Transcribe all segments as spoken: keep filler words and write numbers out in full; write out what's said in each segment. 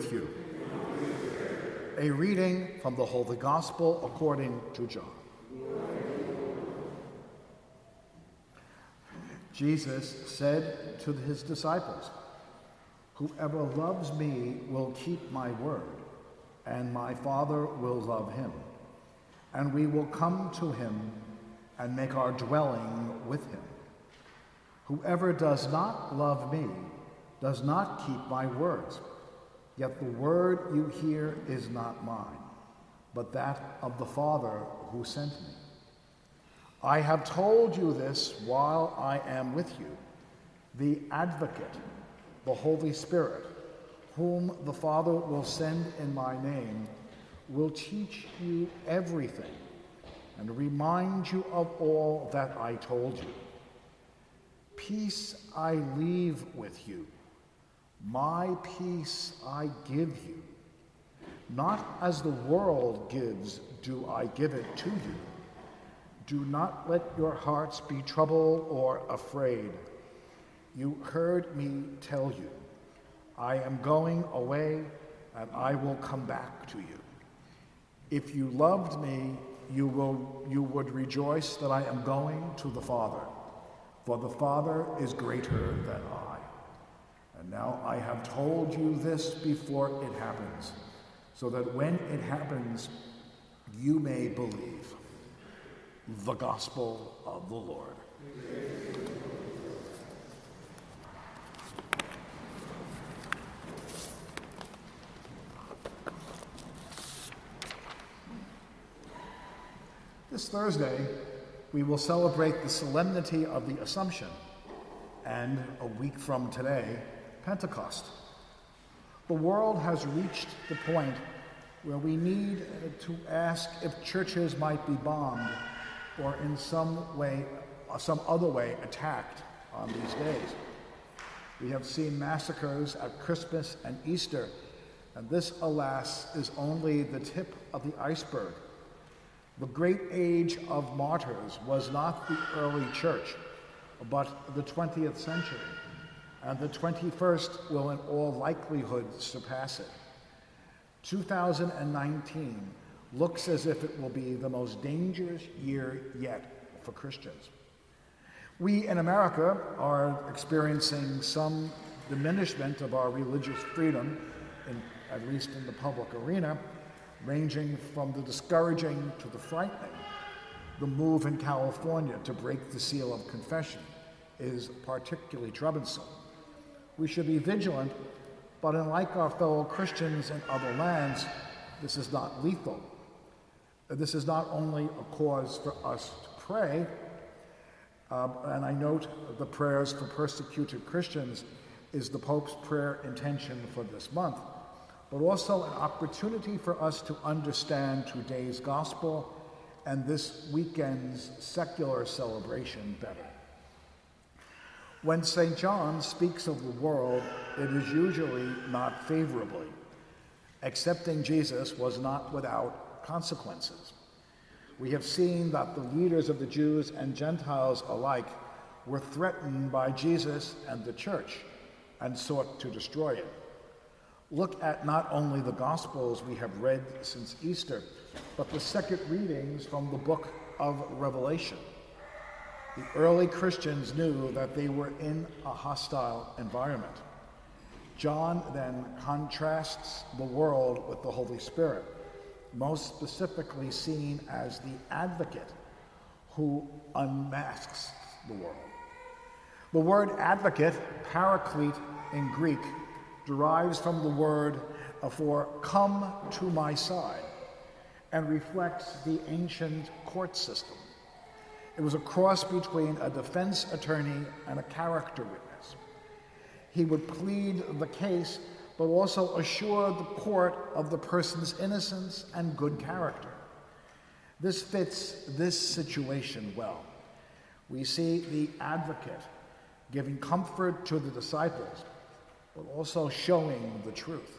with you. A reading from the Holy Gospel according to John. Jesus said to his disciples, "Whoever loves me will keep my word, and my Father will love him, and we will come to him and make our dwelling with him. Whoever does not love me does not keep my words. Yet the word you hear is not mine, but that of the Father who sent me. I have told you this while I am with you, the Advocate, the Holy Spirit, whom the Father will send in my name, will teach you everything and remind you of all that I told you. Peace I leave with you. My peace I give you. Not as the world gives do I give it to you. Do not let your hearts be troubled or afraid. You heard me tell you, I am going away and I will come back to you. If you loved me, you will you would rejoice that I am going to the Father, for the Father is greater than I. And now I have told you this before it happens, so that when it happens, you may believe." The Gospel of the Lord. This Thursday, we will celebrate the solemnity of the Assumption, and a week from today, Pentecost. The world has reached the point where we need to ask if churches might be bombed or in some way, or some other way attacked on these days. We have seen massacres at Christmas and Easter, and this, alas, is only the tip of the iceberg. The great age of martyrs was not the early church, but the twentieth century, and the twenty-first will in all likelihood surpass it. two thousand nineteen looks as if it will be the most dangerous year yet for Christians. We in America are experiencing some diminishment of our religious freedom, in, at least in the public arena, ranging from the discouraging to the frightening. The move in California to break the seal of confession is particularly troublesome. We should be vigilant, but unlike our fellow Christians in other lands, this is not lethal. This is not only a cause for us to pray, uh, and I note the prayers for persecuted Christians is the Pope's prayer intention for this month, but also an opportunity for us to understand today's gospel and this weekend's secular celebration better. When Saint John speaks of the world, it is usually not favorably. Accepting Jesus was not without consequences. We have seen that the leaders of the Jews and Gentiles alike were threatened by Jesus and the church and sought to destroy it. Look at not only the Gospels we have read since Easter, but the second readings from the book of Revelation. The early Christians knew that they were in a hostile environment. John then contrasts the world with the Holy Spirit, most specifically seen as the advocate who unmasks the world. The word advocate, paraclete in Greek, derives from the word for come to my side and reflects the ancient court system. It was a cross between a defense attorney and a character witness. He would plead the case, but also assure the court of the person's innocence and good character. This fits this situation well. We see the advocate giving comfort to the disciples, but also showing the truth.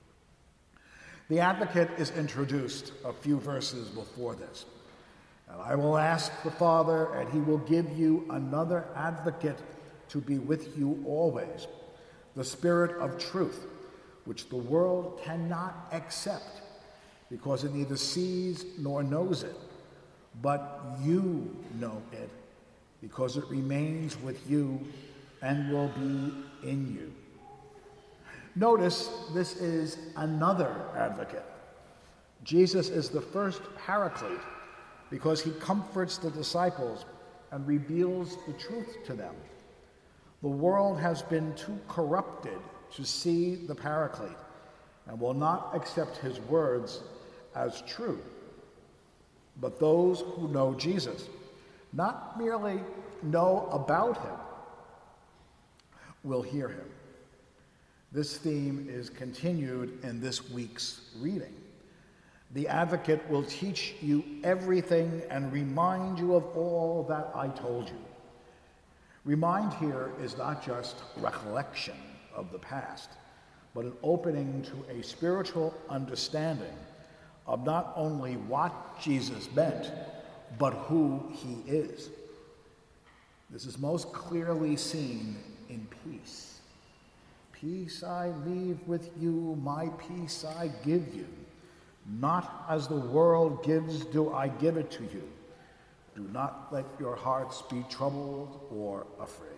The advocate is introduced a few verses before this. And I will ask the Father, and he will give you another advocate to be with you always, the Spirit of truth, which the world cannot accept, because it neither sees nor knows it. But you know it, because it remains with you and will be in you. Notice this is another advocate. Jesus is the first paraclete because he comforts the disciples and reveals the truth to them. The world has been too corrupted to see the paraclete and will not accept his words as true. But those who know Jesus, not merely know about him, will hear him. This theme is continued in this week's reading. The advocate will teach you everything and remind you of all that I told you. Remind here is not just recollection of the past, but an opening to a spiritual understanding of not only what Jesus meant, but who he is. This is most clearly seen in peace. Peace I leave with you, my peace I give you. Not as the world gives do I give it to you. Do not let your hearts be troubled or afraid.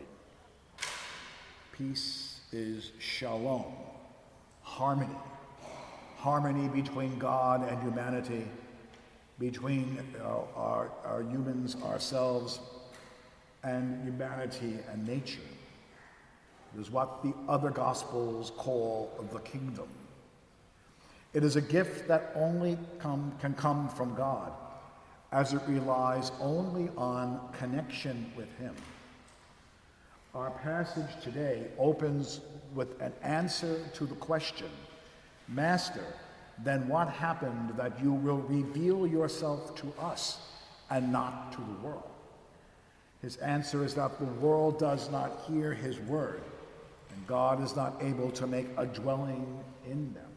Peace is shalom, harmony. Harmony between God and humanity, between uh, our, our humans, ourselves, and humanity and nature. It is what the other Gospels call the kingdom. It is a gift that only come, can come from God, as it relies only on connection with him. Our passage today opens with an answer to the question, Master, then what happened that you will reveal yourself to us and not to the world? His answer is that the world does not hear his word, and God is not able to make a dwelling in them.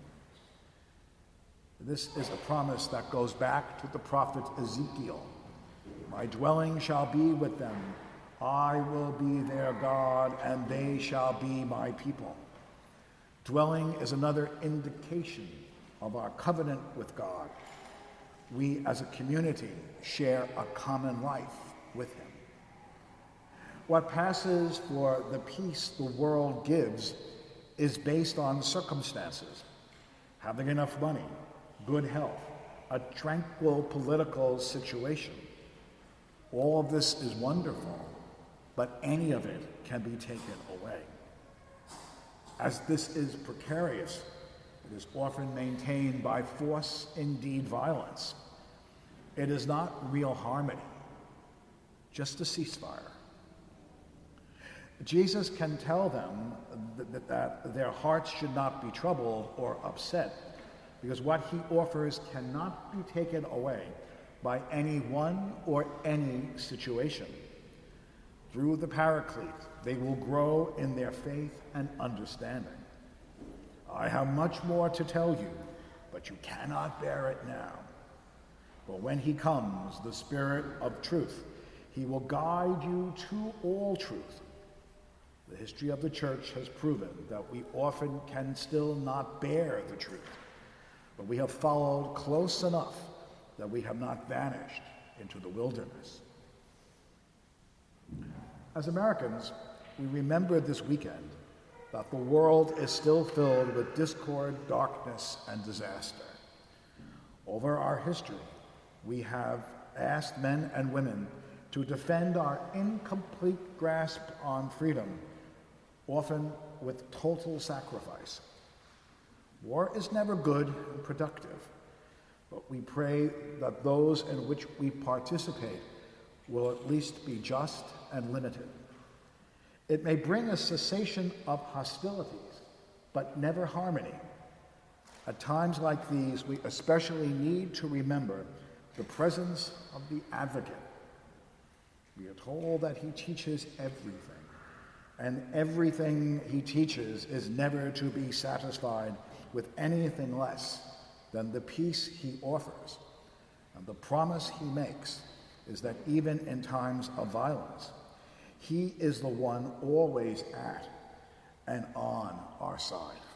This is a promise that goes back to the prophet Ezekiel. My dwelling shall be with them. I will be their God, and they shall be my people. Dwelling is another indication of our covenant with God. We as a community share a common life with him. What passes for the peace the world gives is based on circumstances. Having enough money, good health, a tranquil political situation. All of this is wonderful, but any of it can be taken away. As this is precarious, it is often maintained by force, indeed violence. It is not real harmony, just a ceasefire. Jesus can tell them that, that their hearts should not be troubled or upset, because what he offers cannot be taken away by anyone or any situation. Through the Paraclete, they will grow in their faith and understanding. I have much more to tell you, but you cannot bear it now. But when he comes, the Spirit of truth, he will guide you to all truth. The history of the church has proven that we often can still not bear the truth, but we have followed close enough that we have not vanished into the wilderness. As Americans, we remember this weekend that the world is still filled with discord, darkness, and disaster. Over our history, we have asked men and women to defend our incomplete grasp on freedom, often with total sacrifice. War is never good and productive, but we pray that those in which we participate will at least be just and limited. It may bring a cessation of hostilities, but never harmony. At times like these, we especially need to remember the presence of the advocate. We are told that he teaches everything, and everything he teaches is never to be satisfied with anything less than the peace he offers. And the promise he makes is that even in times of violence, he is the one always at and on our side.